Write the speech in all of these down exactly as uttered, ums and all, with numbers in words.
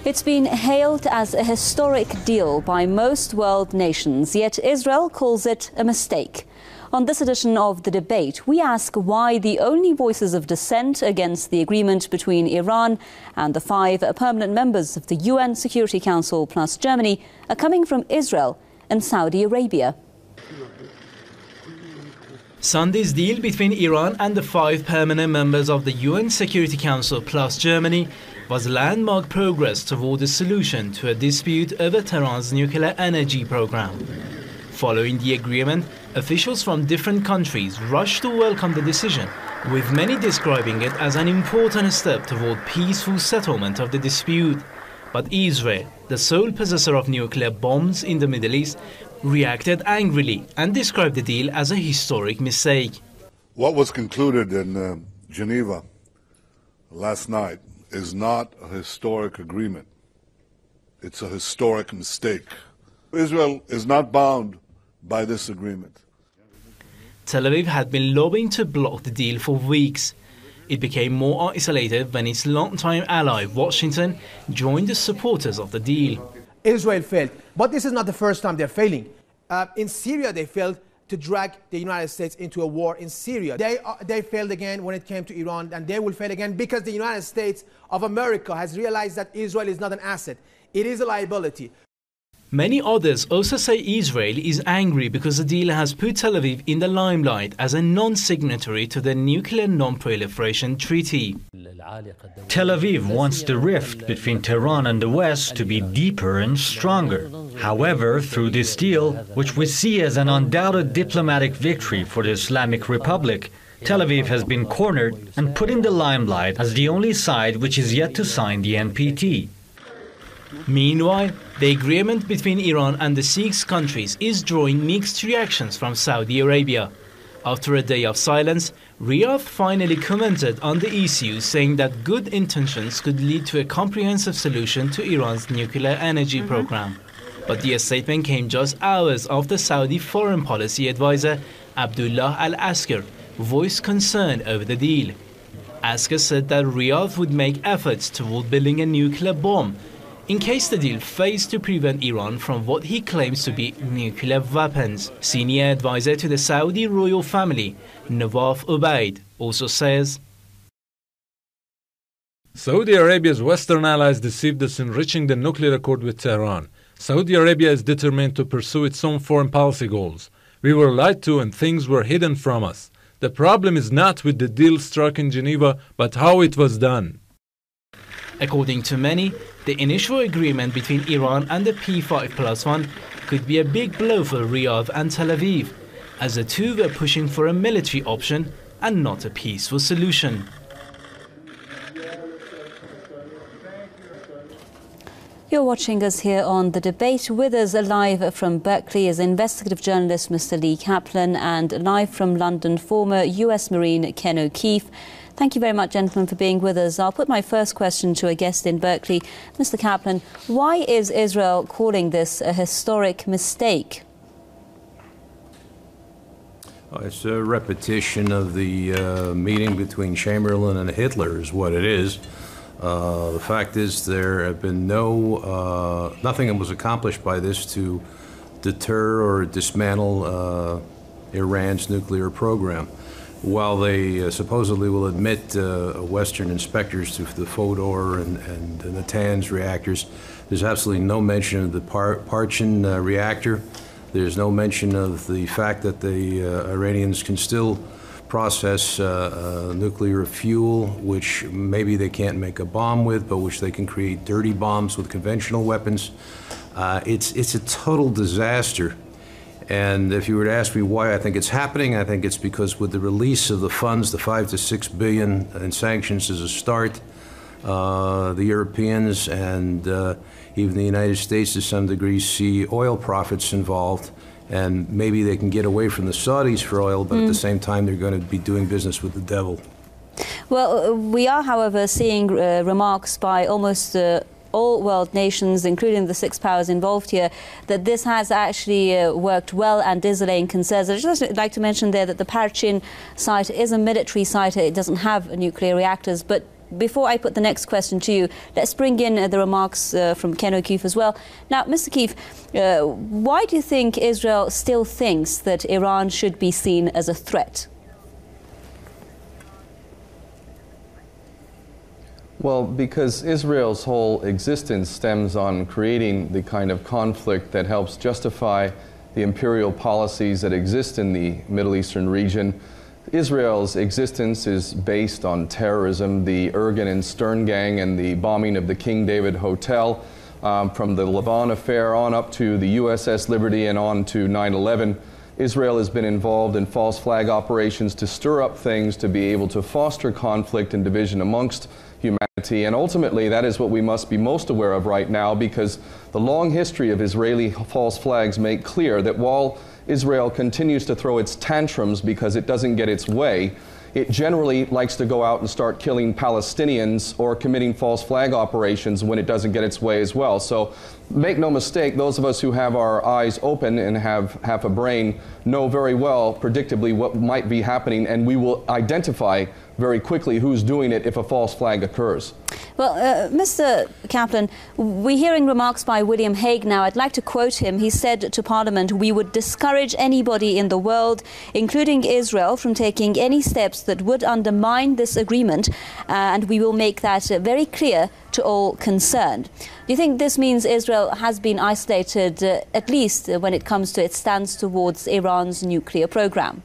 It's been hailed as a historic deal by most world nations, yet Israel calls it a mistake. On this edition of The Debate, we ask why the only voices of dissent against the agreement between Iran and the five permanent members of the U N Security Council plus Germany are coming from Israel and Saudi Arabia. Sunday's deal between Iran and the five permanent members of the U N Security Council plus Germany was landmark progress toward a solution to a dispute over Tehran's nuclear energy program. Following the agreement, officials from different countries rushed to welcome the decision, with many describing it as an important step toward peaceful settlement of the dispute. But Israel, the sole possessor of nuclear bombs in the Middle East, reacted angrily and described the deal as a historic mistake. What was concluded in uh, Geneva last night is not a historic agreement. It's a historic mistake. Israel is not bound by this agreement. Tel Aviv had been lobbying to block the deal for weeks. It became more isolated when its longtime ally, Washington, joined the supporters of the deal. Israel failed, but this is not the first time they're failing. Uh, in Syria, they failed to drag the United States into a war in Syria. They, uh, they failed again when it came to Iran, and they will fail again because the United States of America has realized that Israel is not an asset. It is a liability. Many others also say Israel is angry because the deal has put Tel Aviv in the limelight as a non-signatory to the Nuclear Non-Proliferation Treaty. Tel Aviv wants the rift between Tehran and the West to be deeper and stronger. However, through this deal, which we see as an undoubted diplomatic victory for the Islamic Republic, Tel Aviv has been cornered and put in the limelight as the only side which is yet to sign the N P T. Meanwhile, the agreement between Iran and the six countries is drawing mixed reactions from Saudi Arabia. After a day of silence, Riyadh finally commented on the issue, saying that good intentions could lead to a comprehensive solution to Iran's nuclear energy mm-hmm. program. But the statement came just hours after Saudi foreign policy advisor Abdullah Al-Asker voiced concern over the deal. Asker said that Riyadh would make efforts toward building a nuclear bomb in case the deal fails to prevent Iran from what he claims to be nuclear weapons. Senior advisor to the Saudi royal family, Nawaf Ubaid, also says, Saudi Arabia's Western allies deceived us in reaching the nuclear accord with Tehran. Saudi Arabia is determined to pursue its own foreign policy goals. We were lied to and things were hidden from us. The problem is not with the deal struck in Geneva, but how it was done. According to many, the initial agreement between Iran and the P five plus one could be a big blow for Riyadh and Tel Aviv, as the two were pushing for a military option and not a peaceful solution. You're watching us here on The Debate. With us live from Berkeley is investigative journalist Mister Lee Kaplan, and live from London, former U S Marine Ken O'Keefe. Thank you very much, gentlemen, for being with us. I'll put my first question to a guest in Berkeley. Mister Kaplan, why is Israel calling this a historic mistake? Oh, it's a repetition of the uh, meeting between Chamberlain and Hitler is what it is. Uh, the fact is there have been no, uh, nothing that was accomplished by this to deter or dismantle uh, Iran's nuclear program. While they uh, supposedly will admit uh, Western inspectors to the Fodor and, and the Natanz reactors, there's absolutely no mention of the Par Parchin uh, reactor. There's no mention of the fact that the uh, Iranians can still process uh, uh, nuclear fuel, which maybe they can't make a bomb with, but which they can create dirty bombs with conventional weapons. Uh, it's, it's a total disaster. And if you were to ask me why I think it's happening, I think it's because with the release of the funds, the five to six billion in sanctions as a start, uh, the Europeans and uh, even the United States to some degree see oil profits involved, and maybe they can get away from the Saudis for oil, but mm. at the same time they're going to be doing business with the devil. Well, we are, however, seeing uh, remarks by almost uh, all world nations, including the six powers involved here, that this has actually uh, worked well and is allaying concerns. I'd just like to mention there that the Parchin site is a military site. It doesn't have nuclear reactors, but before I put the next question to you, let's bring in uh, the remarks uh, from Ken O'Keefe as well. Now, Mister O'Keefe, uh, why do you think Israel still thinks that Iran should be seen as a threat? Well, because Israel's whole existence stems on creating the kind of conflict that helps justify the imperial policies that exist in the Middle Eastern region. Israel's existence is based on terrorism, the Ergen and Stern gang and the bombing of the King David Hotel, um, from the Lavon affair on up to the U S S Liberty and on to nine eleven. Israel has been involved in false flag operations to stir up things, to be able to foster conflict and division amongst humanity, and ultimately that is what we must be most aware of right now, because the long history of Israeli false flags make clear that while Israel continues to throw its tantrums because it doesn't get its way, it generally likes to go out and start killing Palestinians or committing false flag operations when it doesn't get its way as well. So make no mistake, those of us who have our eyes open and have half a brain know very well, predictably, what might be happening, and we will identify very quickly who's doing it if a false flag occurs. Well, uh, Mister Kaplan, we're hearing remarks by William Hague now. I'd like to quote him. He said to Parliament, "We would discourage anybody in the world, including Israel, from taking any steps that would undermine this agreement, uh, and we will make that uh, very clear to all concerned." Do you think this means Israel has been isolated, uh, at least uh, when it comes to its stance towards Iran's nuclear program?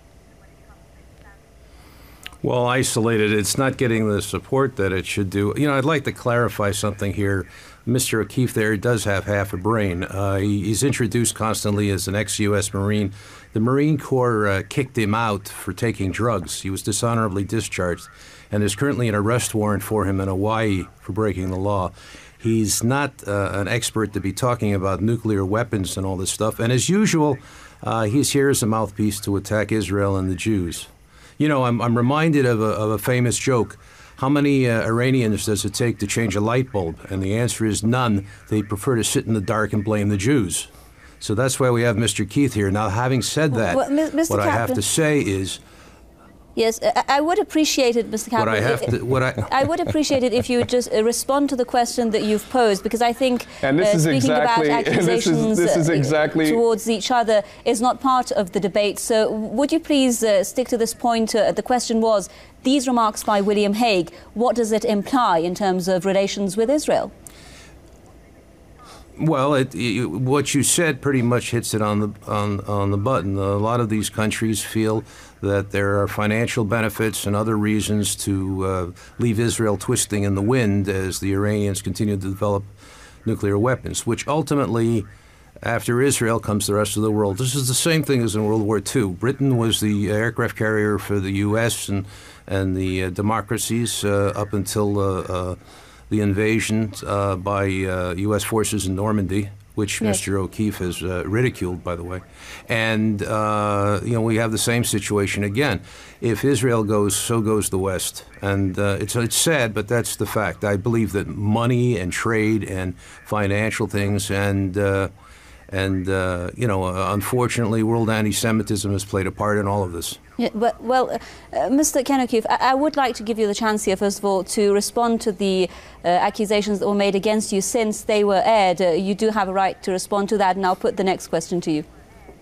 Well, isolated, it's not getting the support that it should do. You know, I'd like to clarify something here. Mister O'Keefe there does have half a brain. Uh, he, he's introduced constantly as an ex-U S Marine. The Marine Corps uh, kicked him out for taking drugs. He was dishonorably discharged, and there's currently an arrest warrant for him in Hawaii for breaking the law. He's not uh, an expert to be talking about nuclear weapons and all this stuff. And as usual, uh, he's here as a mouthpiece to attack Israel and the Jews. You know, I'm, I'm reminded of a, of a famous joke. How many uh, Iranians does it take to change a light bulb? And the answer is none. They prefer to sit in the dark and blame the Jews. So that's why we have Mister Keith here. Now, having said that, well, Mister what Kaplan, I have to say is... Yes, I would appreciate it, Mister Kaplan. What I have to, what I, I would appreciate it if you would just uh, respond to the question that you've posed, because I think and this uh, is speaking exactly, about accusations this is, this is exactly, uh, towards each other is not part of the debate. So would you please uh, stick to this point? Uh, the question was, these remarks by William Hague, what does it imply in terms of relations with Israel? Well, it, it, what you said pretty much hits it on the on, on the button. A lot of these countries feel that there are financial benefits and other reasons to uh, leave Israel twisting in the wind as the Iranians continue to develop nuclear weapons, which ultimately, after Israel, comes the rest of the world. This is the same thing as in World War Two. Britain was the aircraft carrier for the U S and, and the uh, democracies uh, up until uh, uh, the invasion uh, by uh, U S forces in Normandy, which yes. Mister O'Keefe has uh, ridiculed, by the way. And, uh, you know, we have the same situation again. If Israel goes, so goes the West. And uh, it's, it's sad, but that's the fact. I believe that money and trade and financial things and, uh, and uh, you know, uh, unfortunately, world anti-Semitism has played a part in all of this. Yeah, but, well, uh, Mister Ken O'Keefe, I, I would like to give you the chance here, first of all, to respond to the uh, accusations that were made against you since they were aired. Uh, you do have a right to respond to that, and I'll put the next question to you.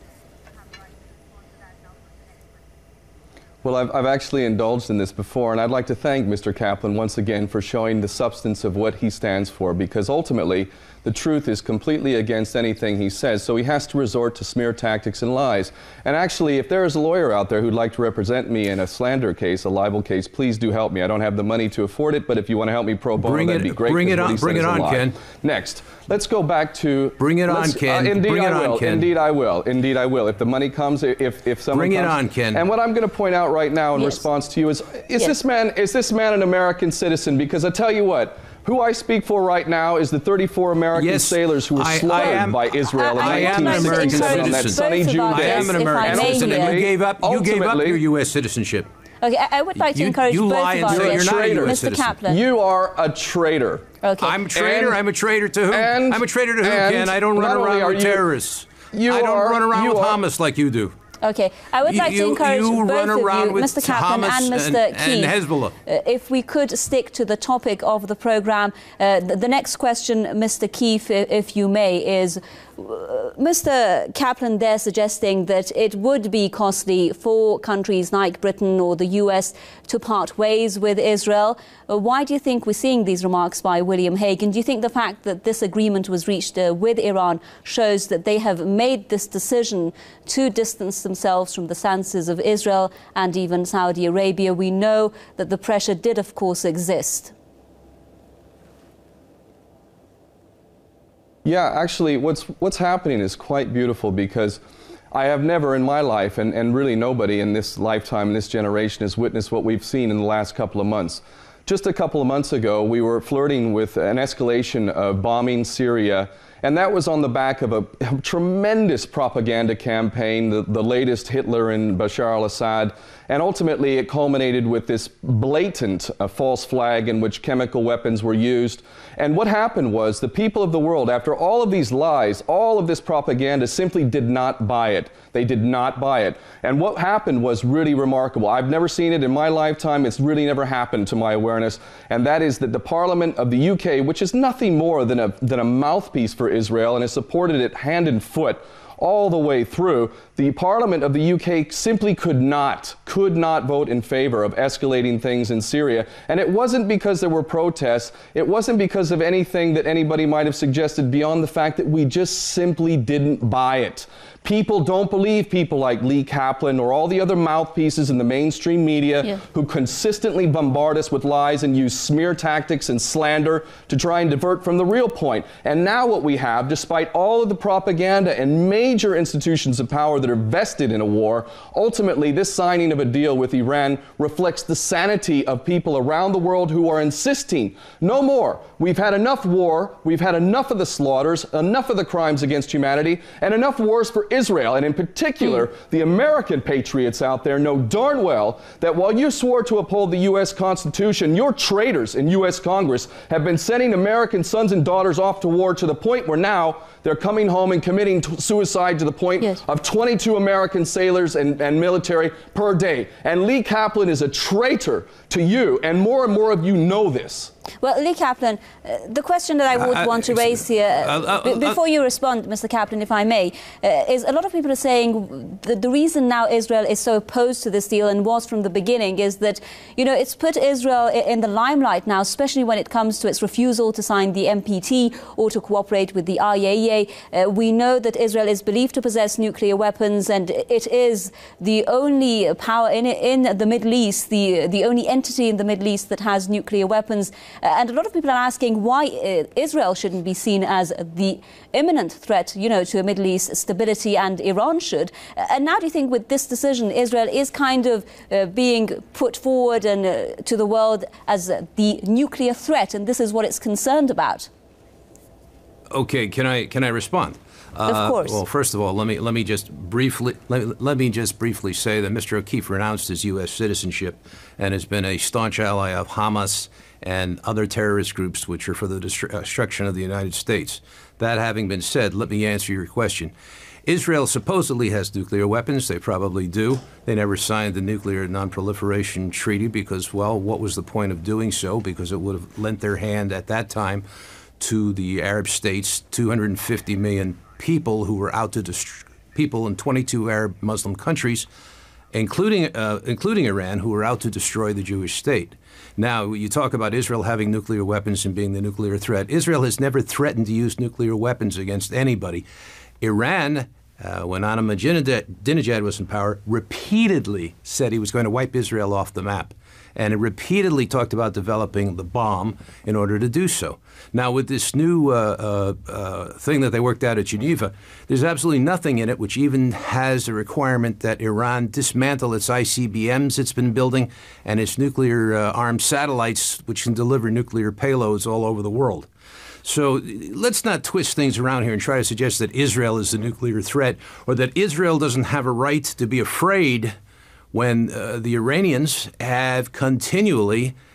Well, I've, I've actually indulged in this before, and I'd like to thank Mister Kaplan once again for showing the substance of what he stands for, because ultimately the truth is completely against anything he says, so he has to resort to smear tactics and lies. And actually, if there is a lawyer out there who'd like to represent me in a slander case, a libel case, please do help me. I don't have the money to afford it, but if you want to help me pro bono, bring that'd it, be great. Bring it on, bring it on, Ken. Next, let's go back to... Bring it on, Ken. Uh, indeed bring it I will. on, Ken. Indeed I will. Indeed I will. If the money comes, if, if someone Bring comes, it on, Ken. And what I'm going to point out right now in yes. response to you is, is, yes. this man, is this man an American citizen? Because I tell you what, who I speak for right now is the thirty-four American yes, sailors who were I, slaughtered I am, by Israel I, in I am an American citizen. on that sunny June I day. am an American citizen, and you gave up. You gave up your U S citizenship. Okay, I, I would like to you, encourage you both lie of and us. say you're not a U S Mister citizen. Kaplan. You are a traitor. Okay. I'm a traitor. And, I'm a traitor to who? and, I'm a traitor to who, and Ken? I don't run around with you, terrorists. You I don't are, run around with are, Hamas like you do. Okay, I would like you, to encourage you both of you, with Mister Kaplan Hamas and Mister and, Keith, and Hezbollah. Uh, if we could stick to the topic of the programme. Uh, the, the next question, Mister Keith, if you may, is uh, Mister Kaplan there suggesting that it would be costly for countries like Britain or the U S to part ways with Israel. Uh, why do you think we're seeing these remarks by William Hague? And do you think the fact that this agreement was reached uh, with Iran shows that they have made this decision to distance themselves from the stances of Israel and even Saudi Arabia? We know that the pressure did, of course, exist. Yeah, actually, what's, what's happening is quite beautiful, because I have never in my life, and, and really nobody in this lifetime, in this generation, has witnessed what we've seen in the last couple of months. Just a couple of months ago, we were flirting with an escalation of bombing Syria, and that was on the back of a tremendous propaganda campaign, the, the latest Hitler and Bashar al-Assad, and ultimately it culminated with this blatant uh, false flag in which chemical weapons were used. And what happened was the people of the world, after all of these lies, all of this propaganda, simply did not buy it. They did not buy it. And what happened was really remarkable. I've never seen it in my lifetime. It's really never happened to my awareness. And that is that the Parliament of the U K, which is nothing more than a, than a mouthpiece for Israel and has supported it hand and foot all the way through, the Parliament of the U K simply could not, could not vote in favor of escalating things in Syria. And it wasn't because there were protests. It wasn't because of anything that anybody might have suggested beyond the fact that we just simply didn't buy it. People don't believe people like Lee Kaplan or all the other mouthpieces in the mainstream media yeah. who consistently bombard us with lies and use smear tactics and slander to try and divert from the real point. And now what we have, despite all of the propaganda and major institutions of power that are vested in a war, ultimately this signing of a deal with Iran reflects the sanity of people around the world who are insisting no more. We've had enough war, we've had enough of the slaughters, enough of the crimes against humanity, and enough wars for Israel. And in particular, mm. the American patriots out there know darn well that while you swore to uphold the U S Constitution, your traitors in U S Congress have been sending American sons and daughters off to war to the point where now they're coming home and committing t- suicide to the point yes. of twenty-two American sailors and, and military per day. And Lee Kaplan is a traitor to you, and more and more of you know this. Well, Lee Kaplan, uh, the question that I would uh, want to raise here, uh, uh, b- before you respond, Mister Kaplan, if I may, uh, is a lot of people are saying that the reason now Israel is so opposed to this deal, and was from the beginning, is that, you know, it's put Israel in the limelight now, especially when it comes to its refusal to sign the N P T or to cooperate with the I A E A. Uh, we know that Israel is believed to possess nuclear weapons, and it is the only power in, in the Middle East, the, the only entity in the Middle East that has nuclear weapons. Uh, and a lot of people are asking why uh, Israel shouldn't be seen as the imminent threat, you know, to Middle East stability, and Iran should. Uh, and now do you think with this decision, Israel is kind of uh, being put forward and uh, to the world as uh, the nuclear threat, and this is what it's concerned about? Okay, can I can I respond? Of course. Uh, well, first of all, let me let me just briefly let, let me just briefly say that Mister O'Keefe renounced his U S citizenship and has been a staunch ally of Hamas and other terrorist groups which are for the destruction of the United States. That having been said, let me answer your question. Israel supposedly has nuclear weapons. They probably do. They never signed the Nuclear Non-Proliferation Treaty because, well, what was the point of doing so? Because it would have lent their hand at that time to the Arab states, two hundred fifty million people who were out to destroy people in twenty-two Arab Muslim countries, including uh, including Iran, who were out to destroy the Jewish state. Now, you talk about Israel having nuclear weapons and being the nuclear threat. Israel has never threatened to use nuclear weapons against anybody. Iran, uh, when Ahmadinejad was in power, repeatedly said he was going to wipe Israel off the map. And it repeatedly talked about developing the bomb in order to do so. Now, with this new uh, uh, uh, thing that they worked out at Geneva, there's absolutely nothing in it which even has a requirement that Iran dismantle its I C B Ms it's been building and its nuclear-armed uh, satellites, which can deliver nuclear payloads all over the world. So let's not twist things around here and try to suggest that Israel is the nuclear threat or that Israel doesn't have a right to be afraid when uh, the Iranians have continually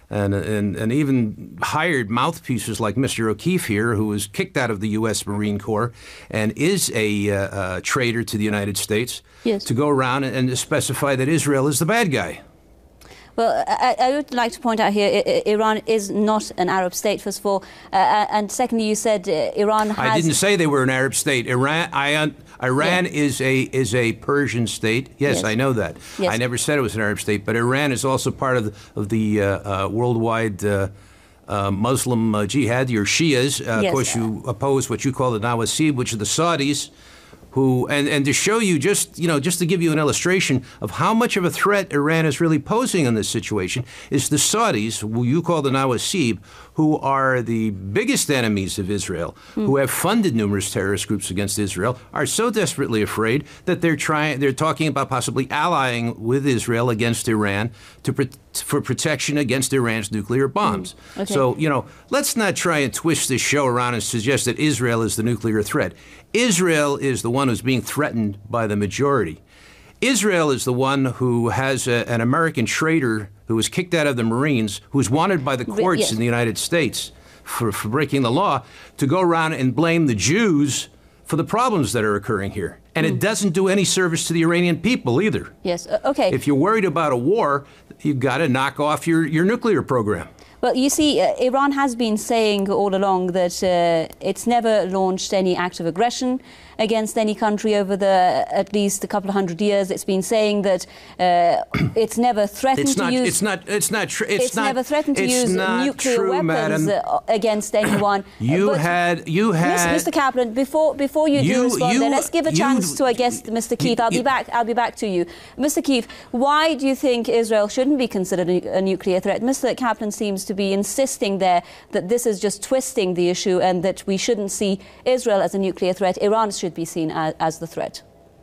and, and, and even hired mouthpieces like Mister O'Keefe here, who was kicked out of the U S Marine Corps and is a, uh, uh, traitor to the United States, yes. to go around and, and specify that Israel is the bad guy. Well, I, I would like to point out here, I, Iran is not an Arab state, first of all. Uh, and secondly, you said uh, Iran has... I didn't say they were an Arab state. Iran, I, Iran yeah. is a is a Persian state. Yes, yes. I know that. Yes. I never said it was an Arab state, but Iran is also part of the, of the uh, uh, worldwide uh, uh, Muslim uh, jihad, your Shias. Uh, yes. Of course, you oppose what you call the Nawasib, which are the Saudis. Who, and, and to show you just, you know, just to give you an illustration of how much of a threat Iran is really posing in this situation is the Saudis, who you call the Nawasib, who are the biggest enemies of Israel, mm. who have funded numerous terrorist groups against Israel, are so desperately afraid that they're trying, they're talking about possibly allying with Israel against Iran to for protection against Iran's nuclear bombs. Mm. Okay. So, you know, let's not try and twist this show around and suggest that Israel is the nuclear threat. Israel is the one who's being threatened by the majority. Israel is the one who has a, an American traitor who was kicked out of the Marines, who's wanted by the courts yes. in the United States for, for breaking the law, to go around and blame the Jews for the problems that are occurring here. And mm. it doesn't do any service to the Iranian people either. Yes, uh, okay. If you're worried about a war, you've got to knock off your, your nuclear program. Well, you see, uh, Iran has been saying all along that uh, it's never launched any act of aggression against any country over the at least a couple of hundred years. It's been saying that uh, it's never threatened it's to not, use. It's not. It's not true. It's, it's not, never threatened to use nuclear true, weapons uh, against anyone. You but had. You had. Mister Kaplan, before before you, you do respond, you, then let's give a you, chance to our guest, Mister Keefe. I'll you, be back. I'll be back to you, Mister Keefe. Why do you think Israel shouldn't be considered a, a nuclear threat? Mister Kaplan seems to be insisting there that this is just twisting the issue and that we shouldn't see Israel as a nuclear threat. Iran should be seen as, as the threat.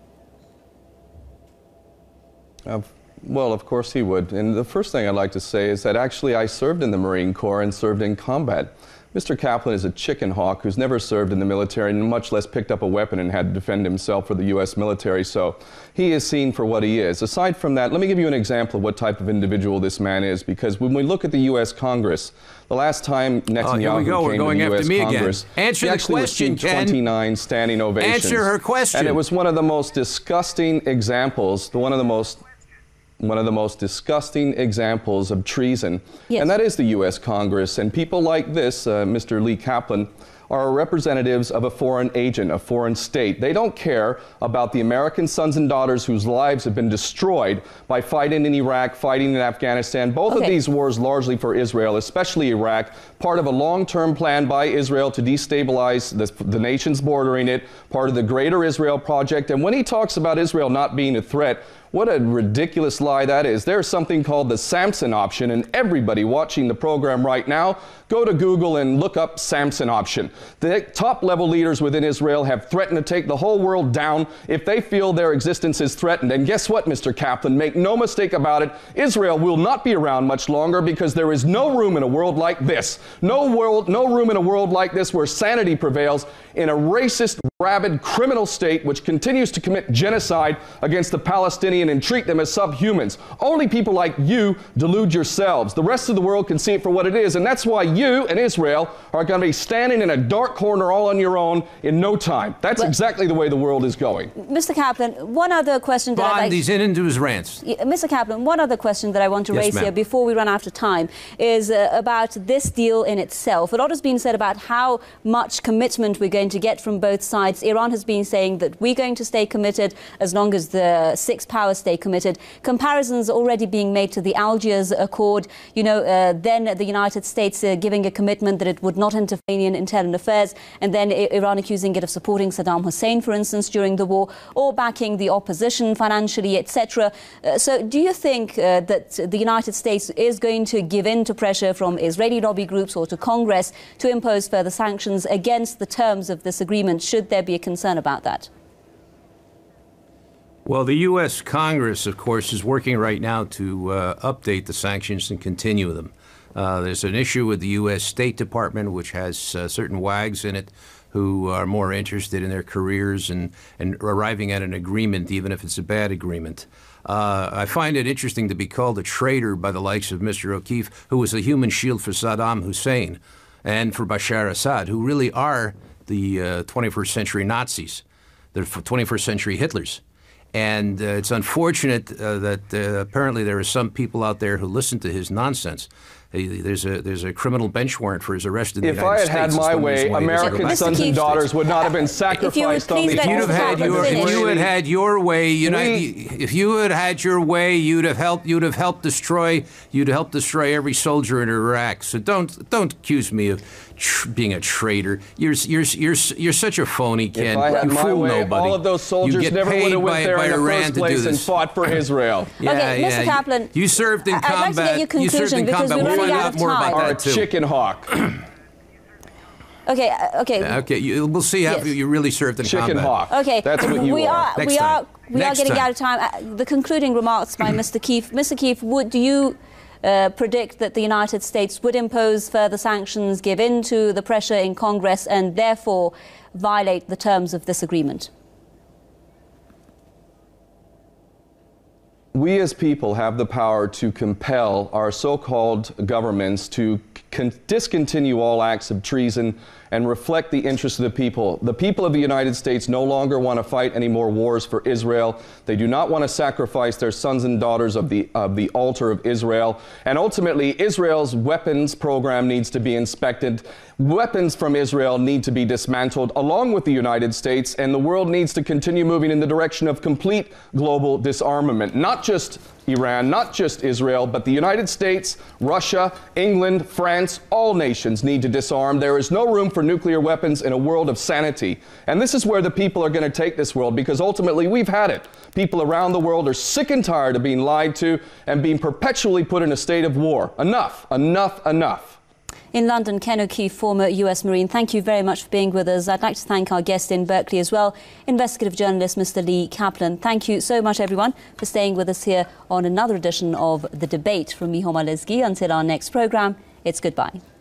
Uh, well, of course he would. And the first thing I'd like to say is that actually I served in the Marine Corps and served in combat. Mister Kaplan is a chicken hawk who's never served in the military and much less picked up a weapon and had to defend himself for the U S military, so he is seen for what he is. Aside from that, let me give you an example of what type of individual this man is, because when we look at the U S Congress, the last time Netanyahu oh, came We're going to the U S after me Congress, again. Answer he the actually question, received Ken. twenty-nine standing ovations. Answer her question. And it was one of the most disgusting examples, one of the most one of the most disgusting examples of treason, yes. and that is the U S Congress. And people like this, uh, Mister Lee Kaplan, are representatives of a foreign agent, a foreign state. They don't care about the American sons and daughters whose lives have been destroyed by fighting in Iraq, fighting in Afghanistan. Both okay. of these wars largely for Israel, especially Iraq, part of a long-term plan by Israel to destabilize the, the nations bordering it, part of the Greater Israel Project. And when he talks about Israel not being a threat, what a ridiculous lie that is. There's something called the Samson option, and everybody watching the program right now, go to Google and look up Samson option. The top-level leaders within Israel have threatened to take the whole world down if they feel their existence is threatened. And guess what, Mister Kaplan? Make no mistake about it, Israel will not be around much longer, because there is no room in a world like this. No world, no room in a world like this where sanity prevails in a racist, rabid, criminal state which continues to commit genocide against the Palestinians and treat them as subhumans. Only people like you delude yourselves. The rest of the world can see it for what it is, and that's why you and Israel are going to be standing in a dark corner all on your own in no time. That's but, exactly the way the world is going. Mister Kaplan, one other question that Bond, I'd like... he's in into his rants. Yeah, Mister Kaplan, one other question that I want to yes, raise here before we run out of time is uh, about this deal in itself. A lot has been said about how much commitment we're going to get from both sides. Iran has been saying that we're going to stay committed as long as the six powers stay committed. Comparisons already being made to the Algiers Accord. You know, uh, then the United States uh, giving a commitment that it would not intervene in internal affairs, and then I Iran accusing it of supporting Saddam Hussein, for instance, during the war, or backing the opposition financially, et cetera. Uh, so do you think uh, that the United States is going to give in to pressure from Israeli lobby groups or to Congress to impose further sanctions against the terms of this agreement, should there be a concern about that? Well, the U S Congress, of course, is working right now to uh, update the sanctions and continue them. Uh, there's an issue with the U S State Department, which has uh, certain wags in it who are more interested in their careers and, and arriving at an agreement, even if it's a bad agreement. Uh, I find it interesting to be called a traitor by the likes of Mister O'Keefe, who was a human shield for Saddam Hussein and for Bashar Assad, who really are the uh, twenty-first century Nazis, the twenty-first century Hitlers. And uh, it's unfortunate uh, that uh, apparently there are some people out there who listen to his nonsense. There's a there's a criminal bench warrant for his arrest in the if United States. If I had had my way, American sons and daughters would not have been sacrificed on the If you'd have had your, if you had had your way, you know, if you had had your way, you'd have helped. You'd have helped destroy. You'd help destroy every soldier in Iraq. So don't don't accuse me of tr being a traitor. You're you're you're you're such a phony, Ken. If I had you my fool way, nobody. all of those soldiers never would have went there in the first place and fought for Israel. Yeah, okay, yeah. Mister Kaplan, you served in I'd combat. Like to get your conclusion you served in because combat. we're We'll running find out out of more time. about Or that too. chicken hawk. Okay, uh, okay. Okay, you, we'll see how yes. you really served in chicken combat. hawk. Okay, that's what you we are. are Next we time. are we Next are getting time. out of time. Uh, the concluding remarks by Mister Keefe. Mister Keefe, would do you uh, predict that the United States would impose further sanctions, give in to the pressure in Congress, and therefore violate the terms of this agreement? We as people have the power to compel our so-called governments to discontinue all acts of treason and reflect the interests of the people. The people of the United States no longer want to fight any more wars for Israel. They do not want to sacrifice their sons and daughters of the, of the altar of Israel. And ultimately, Israel's weapons program needs to be inspected. Weapons from Israel need to be dismantled along with the United States, and the world needs to continue moving in the direction of complete global disarmament. Not just Iran, not just Israel, but the United States, Russia, England, France, all nations need to disarm. There is no room for nuclear weapons in a world of sanity. And this is where the people are going to take this world, because ultimately we've had it. People around the world are sick and tired of being lied to and being perpetually put in a state of war. Enough, enough, enough. In London, Ken O'Keefe, former U S Marine, thank you very much for being with us. I'd like to thank our guest in Berkeley as well, investigative journalist Mister Lee Kaplan. Thank you so much, everyone, for staying with us here on another edition of The Debate. From me, Homa Lezgi, until our next programme, it's goodbye.